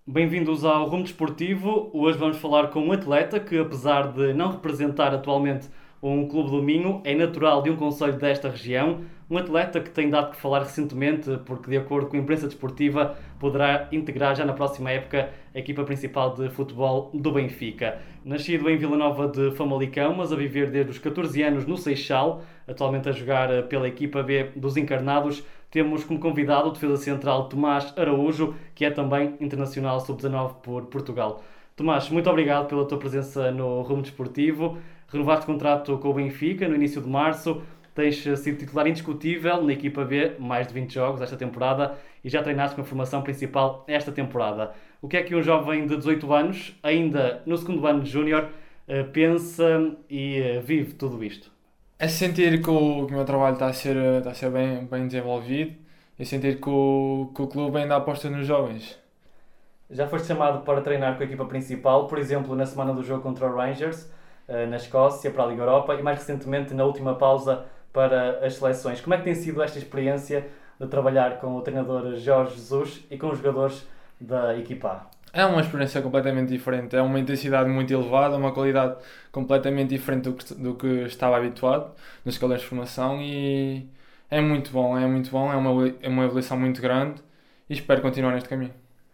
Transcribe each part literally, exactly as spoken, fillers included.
Bem-vindos ao Rumo Desportivo. Hoje vamos falar com um atleta que, apesar de não representar atualmente um clube do Minho, é natural de um concelho desta região. Um atleta que tem dado que falar recentemente porque, de acordo com a imprensa desportiva, poderá integrar já na próxima época a equipa principal de futebol do Benfica. Nascido em Vila Nova de Famalicão, mas a viver desde os catorze anos no Seixal, atualmente a jogar pela equipa B dos Encarnados, temos como convidado o defesa central Tomás Araújo, que é também internacional sub dezanove por Portugal. Tomás, muito obrigado pela tua presença no Rumo Desportivo. Renovaste contrato com o Benfica no início de março. Tens sido titular indiscutível na equipa B, mais de vinte jogos esta temporada, e já treinaste com a formação principal esta temporada. O que é que um jovem de dezoito anos, ainda no segundo ano de júnior, pensa e vive tudo isto? É sentir que o, que o meu trabalho está a ser, está a ser bem, bem desenvolvido e sentir que o, que o clube ainda aposta nos jovens. Já foste chamado para treinar com a equipa principal, por exemplo, na semana do jogo contra o Rangers, na Escócia, para a Liga Europa, e mais recentemente na última pausa para as seleções. Como é que tem sido esta experiência de trabalhar com o treinador Jorge Jesus e com os jogadores da equipa A? É uma experiência completamente diferente, é uma intensidade muito elevada, uma qualidade completamente diferente do que, do que estava habituado nos escalões de formação e é muito bom, é muito bom, é uma, é uma evolução muito grande e espero continuar neste caminho.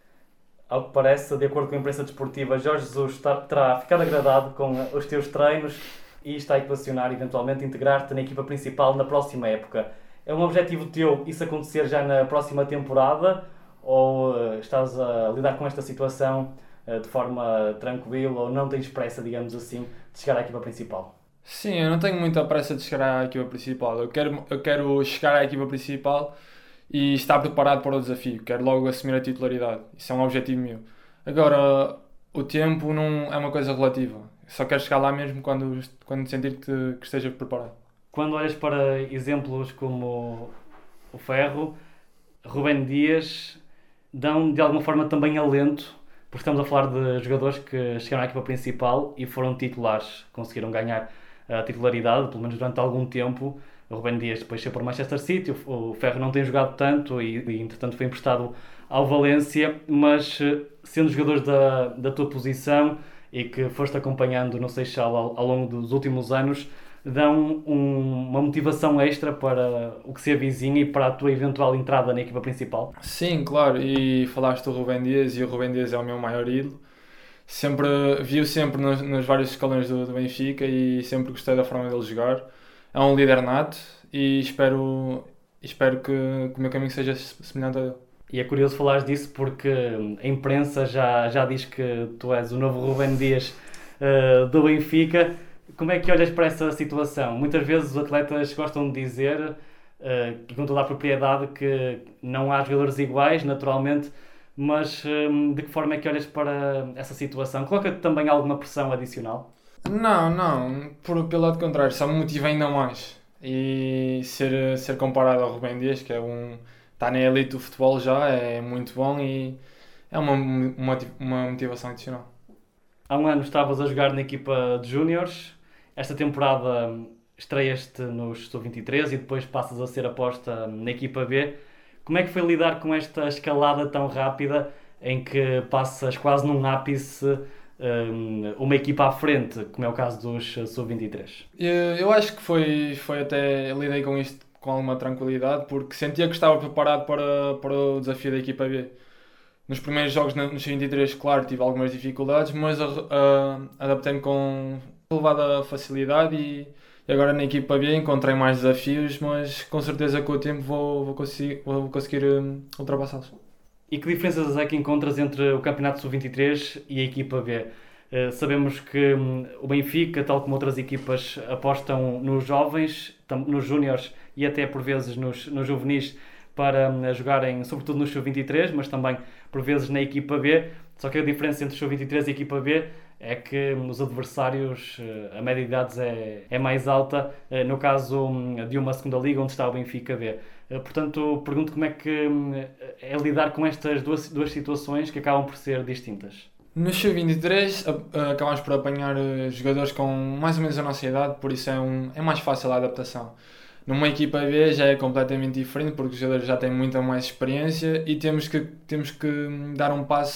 Ao que parece, de acordo com a imprensa desportiva, Jorge Jesus está, terá ficado agradado com os teus treinos e está a equacionar eventualmente integrar-te na equipa principal na próxima época. É um objetivo teu isso acontecer já na próxima temporada? Ou uh, estás a lidar com esta situação uh, de forma tranquila ou não tens pressa, digamos assim, de chegar à equipa principal? Sim, eu não tenho muita pressa de chegar à equipa principal. Eu quero, eu quero chegar à equipa principal e estar preparado para o desafio. Quero logo assumir a titularidade. Isso é um objetivo meu. Agora, o tempo não é uma coisa relativa. Só quero chegar lá mesmo quando, quando sentir que, que esteja preparado. Quando olhas para exemplos como o Ferro, Rubén Dias, dão de alguma forma também alento, porque estamos a falar de jogadores que chegaram à equipa principal e foram titulares, conseguiram ganhar a titularidade, pelo menos durante algum tempo. O Rubén Dias depois foi para o Manchester City, o Ferro não tem jogado tanto e, e entretanto foi emprestado ao Valência, mas sendo jogadores da, da tua posição e que foste acompanhando no Seixal ao, ao longo dos últimos anos, dão um, uma motivação extra para o que se avizinha e para a tua eventual entrada na equipa principal? Sim, claro, e falaste do Rubén Dias e o Rubén Dias é o meu maior ídolo. Sempre, viu sempre nos, nos vários escalões do, do Benfica e sempre gostei da forma dele jogar. É um líder nato e espero, espero que, que o meu caminho seja semelhante a dele. E é curioso falares disso porque a imprensa já, já diz que tu és o novo Rubén Dias uh, do Benfica. Como é que olhas para essa situação? Muitas vezes os atletas gostam de dizer, uh, e com toda a propriedade, que não há jogadores iguais, naturalmente, mas um, de que forma é que olhas para essa situação? Coloca-te também alguma pressão adicional? Não, não, por, pelo lado contrário, só me motiva ainda mais. E ser, ser comparado ao Rubén Dias, que é um, está na elite do futebol já, é muito bom e é uma, uma, uma motivação adicional. Há um ano estavas a jogar na equipa de júniores. Esta temporada estreias-te nos sub vinte e três e depois passas a ser aposta na equipa B. Como é que foi lidar com esta escalada tão rápida em que passas quase num ápice um, uma equipa à frente, como é o caso dos sub vinte e três? Eu, eu acho que foi, foi até, lidei com isto com alguma tranquilidade porque sentia que estava preparado para, para o desafio da equipa B. Nos primeiros jogos nos vinte e três, claro, tive algumas dificuldades, mas uh, uh, adaptei-me com elevada facilidade e, e agora na equipa B encontrei mais desafios, mas com certeza com o tempo vou, vou conseguir, vou conseguir um, ultrapassá-los. E que diferenças é que encontras entre o Campeonato sub vinte e três e a equipa B? Uh, sabemos que um, o Benfica, tal como outras equipas, apostam nos jovens, nos júniores e até por vezes nos, nos juvenis, para um, jogarem sobretudo no sub vinte e três, mas também por vezes na equipa B. Só que a diferença entre o sub vinte e três e a equipa B é que um, os adversários, uh, a média de idades é, é mais alta, uh, no caso um, de uma segunda liga onde está o Benfica B. Uh, portanto, pergunto como é que um, é lidar com estas duas, duas situações que acabam por ser distintas. No sub vinte e três acabamos por apanhar jogadores com mais ou menos a nossa idade, por isso é, um, é mais fácil a adaptação. Numa equipa B já é completamente diferente porque os jogadores já têm muita mais experiência e temos que, temos que dar um passo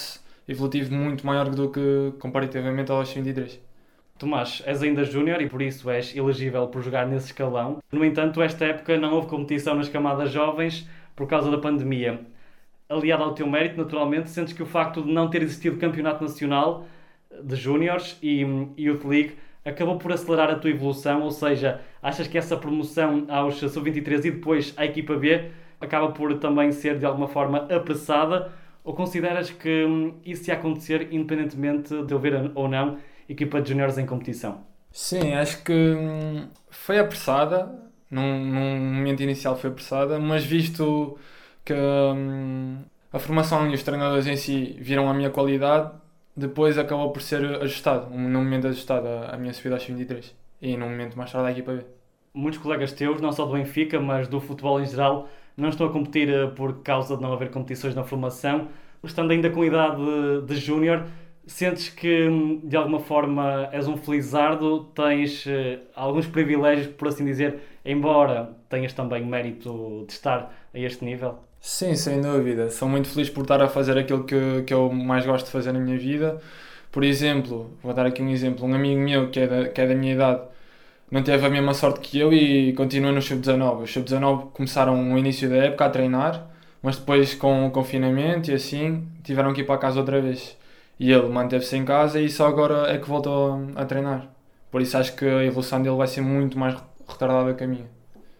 evolutivo muito maior do que comparativamente aos vinte e três. Tomás, és ainda júnior e por isso és elegível por jogar nesse escalão. No entanto, esta época não houve competição nas camadas jovens por causa da pandemia. Aliado ao teu mérito, naturalmente, sentes que o facto de não ter existido campeonato nacional de júniores e Youth League acabou por acelerar a tua evolução, ou seja, achas que essa promoção aos sub vinte e três e depois à equipa B acaba por também ser de alguma forma apressada, ou consideras que isso ia acontecer independentemente de haver ou não equipa de júniores em competição? Sim, acho que hum, foi apressada, num, num momento inicial foi apressada, mas visto que hum, a formação e os treinadores em si viram a minha qualidade, depois acabou por ser ajustado, num momento ajustado a, a minha subida aos vinte e três e num momento mais tarde à equipa B. Muitos colegas teus, não só do Benfica, mas do futebol em geral, não estão a competir por causa de não haver competições na formação. Estando ainda com idade de, de júnior, sentes que de alguma forma és um felizardo, tens uh, alguns privilégios, por assim dizer, embora tenhas também mérito de estar a este nível? Sim, sem dúvida. Sou muito feliz por estar a fazer aquilo que, que eu mais gosto de fazer na minha vida. Por exemplo, vou dar aqui um exemplo, um amigo meu que é da, que é da minha idade não teve a mesma sorte que eu e continua no sub dezanove. Os sub dezanove começaram no início da época a treinar, mas depois com o confinamento e assim tiveram que ir para casa outra vez. E ele manteve-se em casa e só agora é que voltou a treinar. Por isso acho que a evolução dele vai ser muito mais retardada que a minha.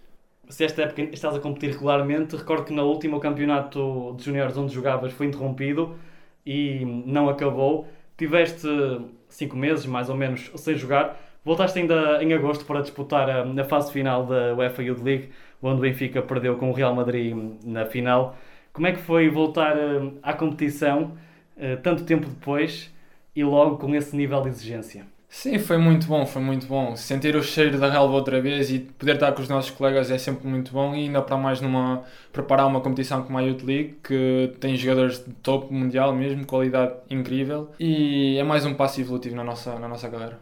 Se esta época estás a competir regularmente, recordo que na última o campeonato de juniores onde jogavas foi interrompido e não acabou. Tiveste cinco meses, mais ou menos, sem jogar. Voltaste ainda em agosto para disputar a, a fase final da UEFA Youth League, onde o Benfica perdeu com o Real Madrid na final. Como é que foi voltar à competição tanto tempo depois e logo com esse nível de exigência? Sim, foi muito bom, foi muito bom. Sentir o cheiro da relva outra vez e poder estar com os nossos colegas é sempre muito bom e ainda para mais numa preparar uma competição como a Youth League, que tem jogadores de topo mundial mesmo, qualidade incrível, e é mais um passo evolutivo na nossa, na nossa carreira.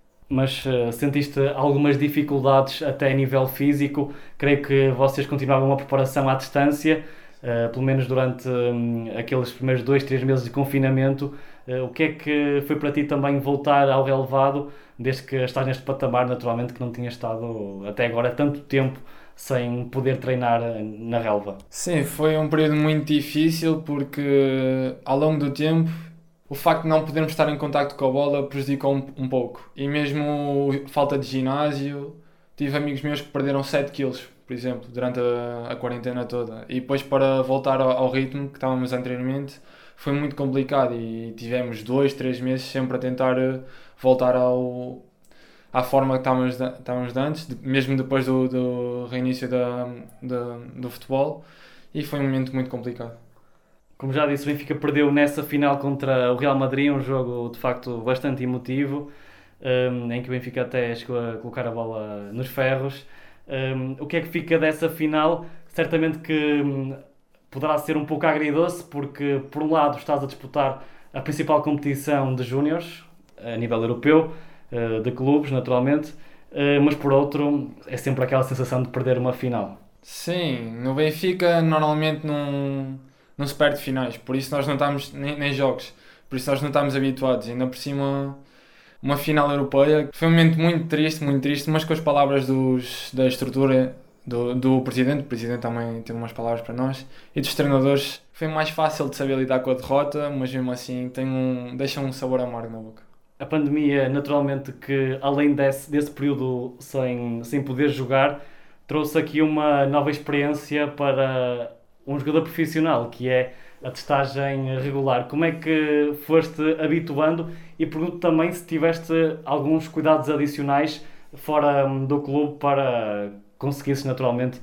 Mas uh, sentiste algumas dificuldades até a nível físico? Creio que vocês continuavam a preparação à distância, uh, pelo menos durante um, aqueles primeiros dois, três meses de confinamento. Uh, o que é que foi para ti também voltar ao relevado, desde que estás neste patamar, naturalmente, que não tinhas estado até agora tanto tempo sem poder treinar na relva? Sim, foi um período muito difícil porque ao longo do tempo o facto de não podermos estar em contacto com a bola prejudicou um, um pouco. E mesmo falta de ginásio, tive amigos meus que perderam sete quilos, por exemplo, durante a, a quarentena toda. E depois para voltar ao, ao ritmo que estávamos anteriormente foi muito complicado e tivemos dois, três meses sempre a tentar voltar ao, à forma que estávamos, estávamos de antes, mesmo depois do, do reinício da, da, do futebol. E foi um momento muito complicado. Como já disse, o Benfica perdeu nessa final contra o Real Madrid, um jogo de facto bastante emotivo, um, em que o Benfica até chegou a colocar a bola nos ferros. Um, o que é que fica dessa final? Certamente que um, poderá ser um pouco agridoce, porque por um lado estás a disputar a principal competição de júniores, a nível europeu, uh, de clubes naturalmente, uh, mas por outro é sempre aquela sensação de perder uma final. Sim, no Benfica normalmente não... não se perde finais, por isso nós não estamos nem, nem jogos, por isso nós não estamos habituados, ainda por cima uma final europeia. Foi um momento muito triste, muito triste, mas com as palavras dos, da estrutura do, do presidente, o presidente também teve umas palavras para nós, e dos treinadores, foi mais fácil de saber lidar com a derrota, mas mesmo assim tem um, deixa um sabor amargo na boca. A pandemia, naturalmente, que além desse, desse período sem, sem poder jogar, trouxe aqui uma nova experiência para um jogador profissional, que é a testagem regular. Como é que foste habituando? E pergunto também se tiveste alguns cuidados adicionais fora do clube para conseguires naturalmente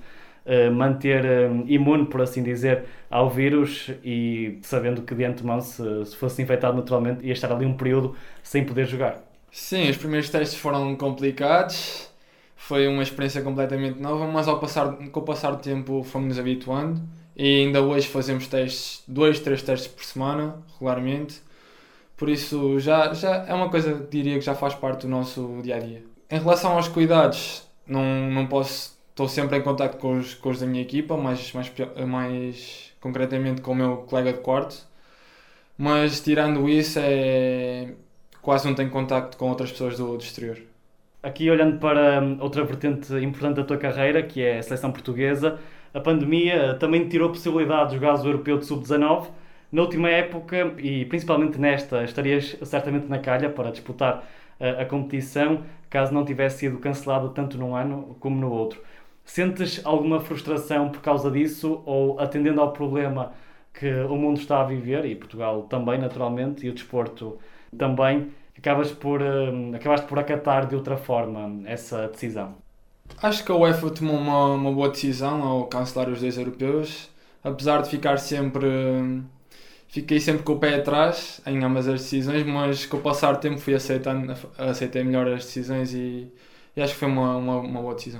manter imune, por assim dizer, ao vírus e sabendo que de antemão, se, se fosse infectado naturalmente, ia estar ali um período sem poder jogar. Sim, os primeiros testes foram complicados, foi uma experiência completamente nova, mas ao passar, com o passar do tempo fomos-nos habituando. E ainda hoje fazemos testes, dois, três testes por semana, regularmente. Por isso já, já é uma coisa, diria que já faz parte do nosso dia-a-dia. Em relação aos cuidados, não, não posso, estou sempre em contacto com os, com os da minha equipa, mais, mais, mais concretamente com o meu colega de quarto. mas tirando isso, é... quase não tenho contacto com outras pessoas do, do exterior. Aqui olhando para outra vertente importante da tua carreira, que é a seleção portuguesa, a pandemia também te tirou a possibilidade de jogares o Europeu de sub dezanove. Na última época, e principalmente nesta, estarias certamente na calha para disputar a, a competição, caso não tivesse sido cancelada tanto num ano como no outro. Sentes alguma frustração por causa disso, ou atendendo ao problema que o mundo está a viver, e Portugal também, naturalmente, e o desporto também, acabas por, uh, acabaste por acatar de outra forma essa decisão? Acho que a UEFA tomou uma, uma boa decisão ao cancelar os dois europeus, apesar de ficar sempre... Fiquei sempre com o pé atrás em ambas as decisões, mas com o passar do tempo fui aceitando, aceitei melhor as decisões e, e acho que foi uma, uma, uma boa decisão.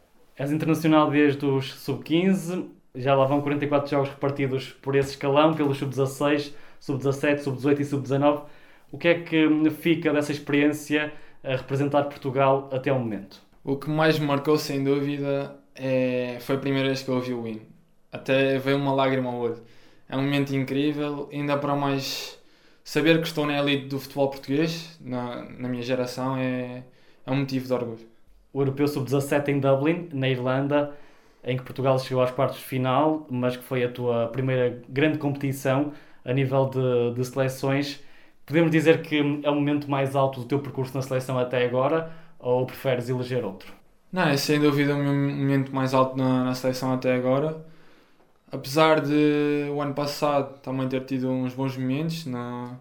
És internacional desde os sub quinze, já lá vão quarenta e quatro jogos repartidos por esse escalão, pelos sub dezasseis, sub dezassete, sub dezoito e sub dezanove. O que é que fica dessa experiência a representar Portugal até ao momento? O que mais me marcou, sem dúvida, é... foi a primeira vez que eu ouvi o hino. Até veio uma lágrima ao olho. É um momento incrível, ainda para mais saber que estou na elite do futebol português, na, na minha geração, é, é um motivo de orgulho. O Europeu sub dezassete em Dublin, na Irlanda, em que Portugal chegou aos quartos de final, mas que foi a tua primeira grande competição a nível de, de seleções. Podemos dizer que é o momento mais alto do teu percurso na seleção até agora, ou preferes eleger outro? Não, é sem dúvida o meu momento mais alto na, na seleção até agora. Apesar de o ano passado também ter tido uns bons momentos na,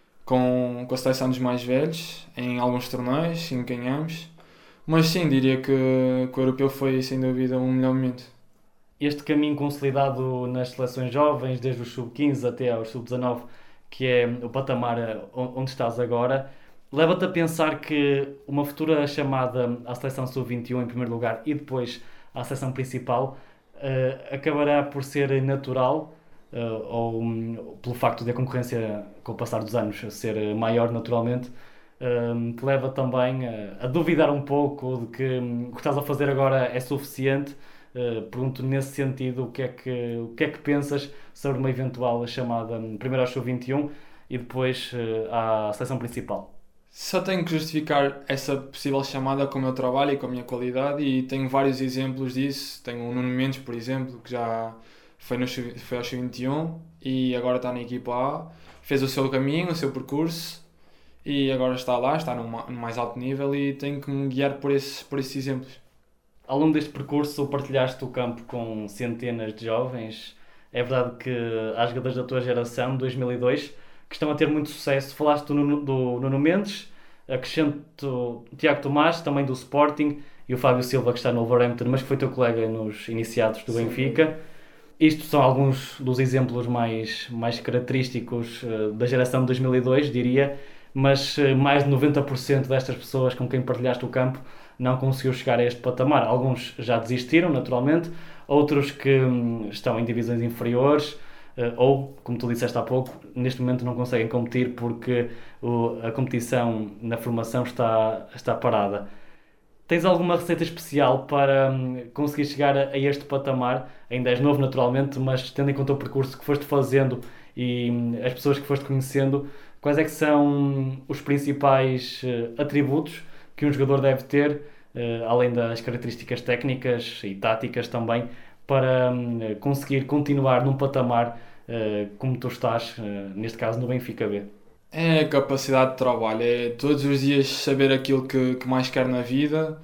com, com a seleção dos mais velhos, em alguns torneios, em que ganhamos. Mas sim, diria que, que o europeu foi sem dúvida um melhor momento. Este caminho consolidado nas seleções jovens, desde os sub quinze até aos sub dezanove, que é o patamar onde estás agora, leva-te a pensar que uma futura chamada à seleção sub vinte e um em primeiro lugar e depois à seleção principal uh, acabará por ser natural, uh, ou um, pelo facto de a concorrência com o passar dos anos ser maior naturalmente, uh, que leva também a, a duvidar um pouco de que um, o que estás a fazer agora é suficiente. Uh, pergunto nesse sentido o que, é que, o que é que pensas sobre uma eventual chamada primeiro ao sub vinte e um e depois uh, à seleção principal. Só tenho que justificar essa possível chamada com o meu trabalho e com a minha qualidade, e tenho vários exemplos disso. Tenho o Nuno Mendes, por exemplo, que já foi, no, foi ao sub vinte e um e agora está na equipa A, fez o seu caminho, o seu percurso e agora está lá, está no, no mais alto nível, e tenho que me guiar por esses, por esses exemplos. Ao longo deste percurso partilhaste o campo com centenas de jovens. É verdade que há jogadores da tua geração, dois mil e dois, que estão a ter muito sucesso. Falaste do Nuno, do Nuno Mendes, acrescento o Tiago Tomás, também do Sporting, e o Fábio Silva, que está no Wolverhampton, mas que foi teu colega nos iniciados do Sim. Benfica. Isto são alguns dos exemplos mais, mais característicos uh, da geração de dois mil e dois, diria, mas uh, mais de noventa por cento destas pessoas com quem partilhaste o campo não conseguiu chegar a este patamar. Alguns já desistiram, naturalmente, outros que hum, estão em divisões inferiores, uh, ou, como tu disseste há pouco, neste momento não conseguem competir porque o, a competição na formação está, está parada. Tens alguma receita especial para hum, conseguir chegar a, a este patamar? Ainda és novo, naturalmente, mas tendo em conta o percurso que foste fazendo e hum, as pessoas que foste conhecendo, quais é que são hum, os principais uh, atributos que um jogador deve ter, uh, além das características técnicas e táticas também, para um, conseguir continuar num patamar uh, como tu estás, uh, neste caso no Benfica B? É a capacidade de trabalho, é todos os dias saber aquilo que, que mais quer na vida,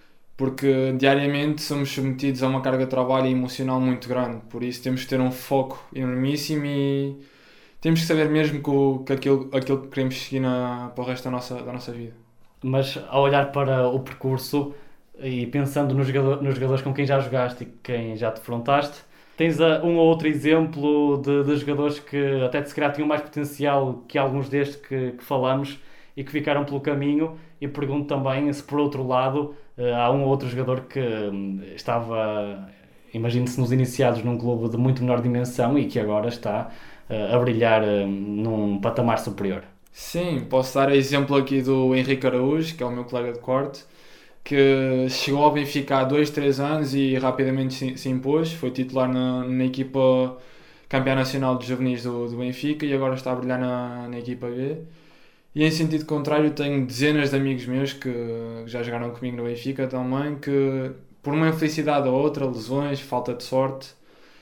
porque diariamente somos submetidos a uma carga de trabalho emocional muito grande, por isso temos que ter um foco enormíssimo e temos que saber mesmo que, o, que aquilo, aquilo que queremos seguir na, para o resto da nossa, da nossa vida. Mas ao olhar para o percurso e pensando nos, jogador, nos jogadores com quem já jogaste e quem já te defrontaste, tens uh, um ou outro exemplo de, de jogadores que até se calhar tinham mais potencial que alguns destes que, que falamos e que ficaram pelo caminho, e pergunto também se por outro lado uh, há um ou outro jogador que um, estava, imagine-se, nos iniciados num clube de muito menor dimensão e que agora está uh, a brilhar uh, num patamar superior. Sim, posso dar exemplo aqui do Henrique Araújo, que é o meu colega de corte, que chegou ao Benfica há dois, três anos e rapidamente se, se impôs, foi titular na, na equipa campeão nacional de juvenis do, do Benfica e agora está a brilhar na, na equipa B. E em sentido contrário, tenho dezenas de amigos meus que já jogaram comigo no Benfica também, que por uma infelicidade ou outra, lesões, falta de sorte,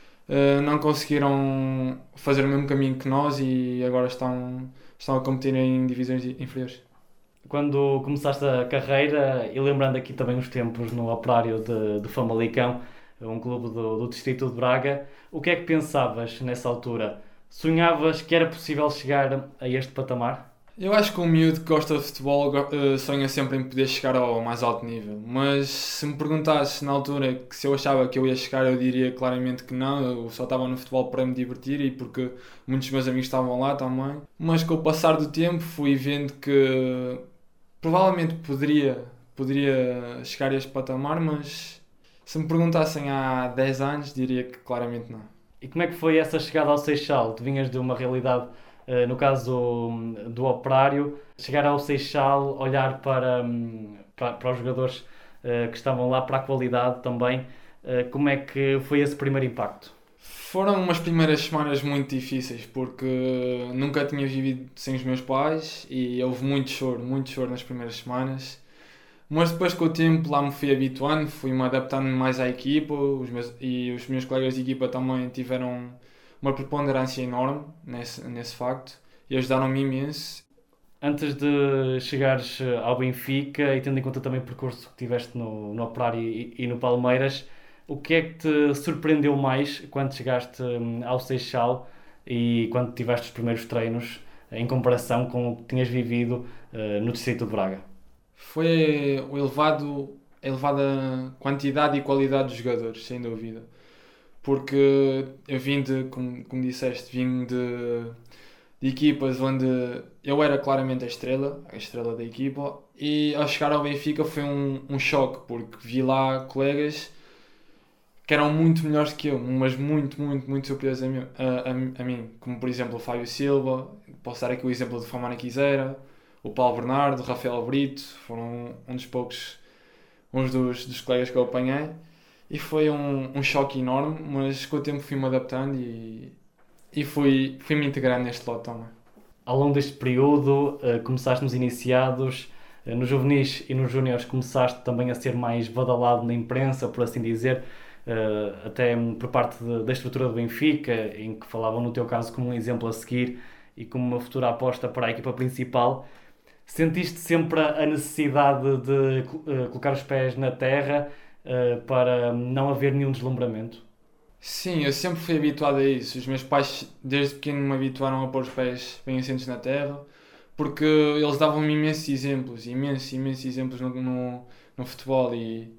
não conseguiram fazer o mesmo caminho que nós e agora estão, estão a competir em divisões inferiores. Quando começaste a carreira, e lembrando aqui também os tempos no Operário de, de Famalicão, um clube do, do distrito de Braga, o que é que pensavas nessa altura? Sonhavas que era possível chegar a este patamar? Eu acho que um miúdo que gosta de futebol uh, sonha sempre em poder chegar ao mais alto nível, mas se me perguntasses na altura que se eu achava que eu ia chegar, eu diria claramente que não. Eu só estava no futebol para me divertir e porque muitos meus amigos estavam lá também, mas com o passar do tempo fui vendo que provavelmente poderia, poderia chegar a este patamar, mas se me perguntassem há dez anos diria que claramente não. E como é que foi essa chegada ao Seixal? Tu vinhas de uma realidade... Uh, no caso do, do Operário, chegar ao Seixal, olhar para, para, para os jogadores uh, que estavam lá, para a qualidade também, uh, como é que foi esse primeiro impacto? Foram umas primeiras semanas muito difíceis, porque nunca tinha vivido sem os meus pais e houve muito choro, muito choro nas primeiras semanas. Mas depois com o tempo lá me fui habituando, fui-me adaptando mais à equipa, os meus, e os meus colegas de equipa também tiveram uma preponderância enorme nesse, nesse facto e ajudaram-me imenso. Antes de chegares ao Benfica e tendo em conta também o percurso que tiveste no, no Operário e, e no Palmeiras, o que é que te surpreendeu mais quando chegaste ao Seixal e quando tiveste os primeiros treinos em comparação com o que tinhas vivido uh, no distrito de Braga? Foi o elevado, a elevada quantidade e qualidade dos jogadores, sem dúvida. Porque eu vim de, como, como disseste, vim de, de equipas onde eu era claramente a estrela, a estrela da equipa, e ao chegar ao Benfica foi um, um choque, porque vi lá colegas que eram muito melhores que eu, mas muito, muito, muito superiores a mim, a, a, a mim, como por exemplo o Fábio Silva, posso dar aqui o exemplo do Famana Quisera, o Paulo Bernardo, o Rafael Brito, foram um dos poucos, uns dos, dos colegas que eu apanhei. E foi um, um choque enorme, mas com o tempo fui-me adaptando e, e fui, fui-me integrando neste lote também. Ao longo deste período, uh, começaste nos iniciados, uh, nos juvenis e nos júniores começaste também a ser mais badalado na imprensa, por assim dizer, uh, até por parte de, da estrutura do Benfica, em que falavam no teu caso como um exemplo a seguir e como uma futura aposta para a equipa principal. Sentiste sempre a necessidade de uh, colocar os pés na terra, Uh, para não haver nenhum deslumbramento? Sim, eu sempre fui habituado a isso. Os meus pais, desde pequeno, me habituaram a pôr os pés bem assentos na terra, porque eles davam-me imensos exemplos, imensos, imensos exemplos no, no, no futebol e,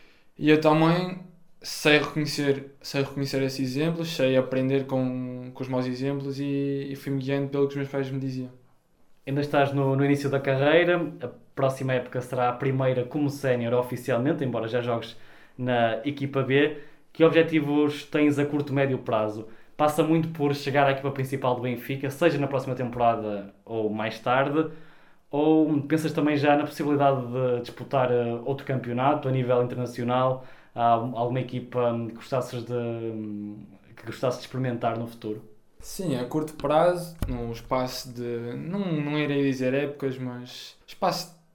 e eu também sei reconhecer, sei reconhecer esses exemplos, sei aprender com, com os maus exemplos e, e fui-me guiando pelo que os meus pais me diziam. Ainda estás no, no início da carreira, a próxima época será a primeira como sénior oficialmente, embora já jogues na equipa B. Que objetivos tens a curto e médio prazo? Passa muito por chegar à equipa principal do Benfica, seja na próxima temporada ou mais tarde, ou pensas também já na possibilidade de disputar outro campeonato a nível internacional? Há alguma equipa que gostasses de, que gostasses de experimentar no futuro? Sim, a curto prazo, num espaço de, não, não irei dizer épocas, mas espaço de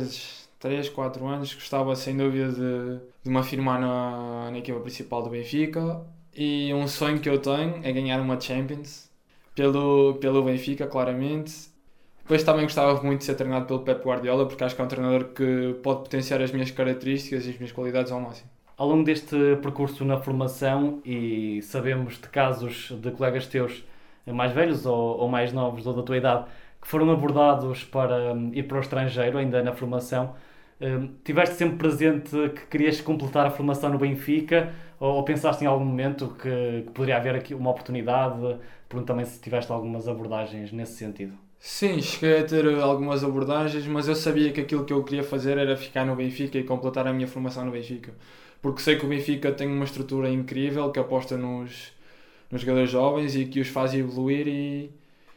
três, quatro anos, gostava sem dúvida de, de me afirmar na, na equipa principal do Benfica e um sonho que eu tenho é ganhar uma Champions pelo, pelo Benfica, claramente. Depois também gostava muito de ser treinado pelo Pep Guardiola, porque acho que é um treinador que pode potenciar as minhas características e as minhas qualidades ao máximo. Ao longo deste percurso na formação, e sabemos de casos de colegas teus mais velhos ou, ou mais novos ou da tua idade que foram abordados para um, ir para o estrangeiro, ainda na formação, um, tiveste sempre presente que querias completar a formação no Benfica ou, ou pensaste em algum momento que, que poderia haver aqui uma oportunidade? Pergunto também se tiveste algumas abordagens nesse sentido. Sim, cheguei a ter algumas abordagens, mas eu sabia que aquilo que eu queria fazer era ficar no Benfica e completar a minha formação no Benfica. Porque sei que o Benfica tem uma estrutura incrível que aposta nos, nos jogadores jovens e que os faz evoluir e,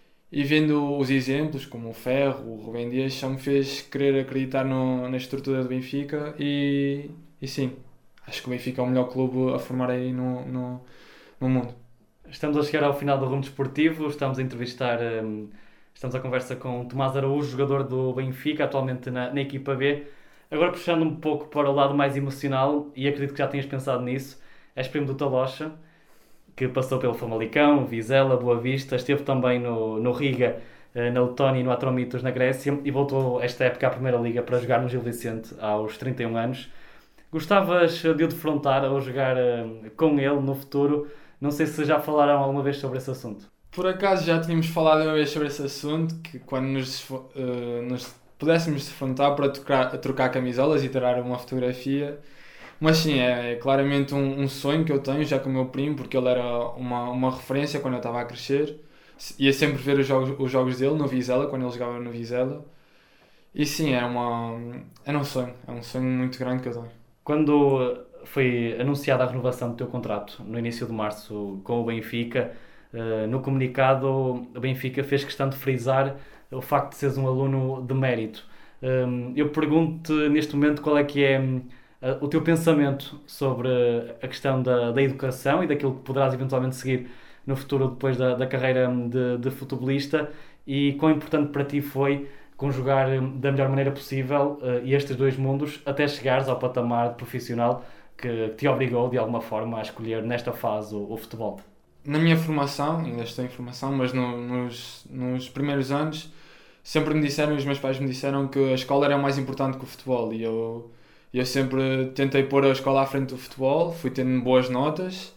e vendo os exemplos como o Ferro, o Rubem Dias, só me fez querer acreditar no, na estrutura do Benfica e, e sim, acho que o Benfica é o melhor clube a formar aí no, no, no mundo. Estamos a chegar ao final do Rumo Desportivo, estamos a entrevistar, um, estamos a conversa com Tomás Araújo, jogador do Benfica, atualmente na, na equipa B. Agora puxando um pouco para o lado mais emocional, e acredito que já tenhas pensado nisso, és primo do Talocha, que passou pelo Famalicão, Vizela, Boa Vista, esteve também no, no Riga, na Letónia e no Atromitos na Grécia, e voltou esta época à Primeira Liga para jogar no Gil Vicente aos trinta e um anos. Gostavas de o defrontar ou jogar uh, com ele no futuro? Não sei se já falaram alguma vez sobre esse assunto. Por acaso já tínhamos falado uma vez sobre esse assunto, que quando nos, uh, nos pudéssemos defrontar para trocar, trocar camisolas e tirar uma fotografia. Mas sim, é, é claramente um, um sonho que eu tenho já com o meu primo, porque ele era uma, uma referência quando eu estava a crescer. Ia sempre ver os jogos, os jogos dele no Vizela, quando ele jogava no Vizela. E sim, era, uma, era um sonho, é um sonho muito grande que eu tenho. Quando foi anunciada a renovação do teu contrato, no início de março, com o Benfica, no comunicado o Benfica fez questão de frisar o facto de seres um aluno de mérito. Eu pergunto-te neste momento qual é que é o teu pensamento sobre a questão da, da educação e daquilo que poderás eventualmente seguir no futuro depois da, da carreira de, de futebolista, e quão importante para ti foi conjugar da melhor maneira possível uh, estes dois mundos até chegares ao patamar profissional que te obrigou de alguma forma a escolher nesta fase o, o futebol. Na minha formação, ainda estou em formação, mas no, nos, nos primeiros anos sempre me disseram, os meus pais me disseram que a escola era mais importante que o futebol, e eu, eu sempre tentei pôr a escola à frente do futebol, fui tendo boas notas.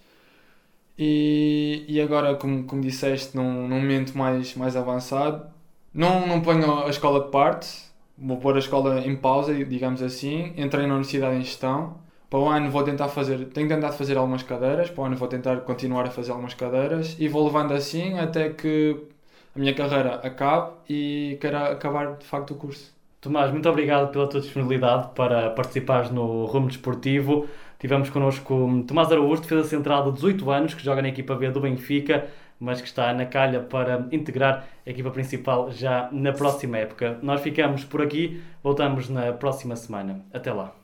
E, e agora, como, como disseste, num, num momento mais, mais avançado, não, não ponho a escola de parte, vou pôr a escola em pausa, digamos assim. Entrei na Universidade em Gestão. Para o ano vou tentar fazer, tenho tentado fazer algumas cadeiras, para o ano vou tentar continuar a fazer algumas cadeiras e vou levando assim até que a minha carreira acabe e queira acabar de facto o curso. Tomás, muito obrigado pela tua disponibilidade para participares no Rumo Desportivo. Tivemos connosco Tomás Araújo, defesa central de dezoito anos, que joga na equipa B do Benfica, mas que está na calha para integrar a equipa principal já na próxima época. Nós ficamos por aqui, voltamos na próxima semana. Até lá.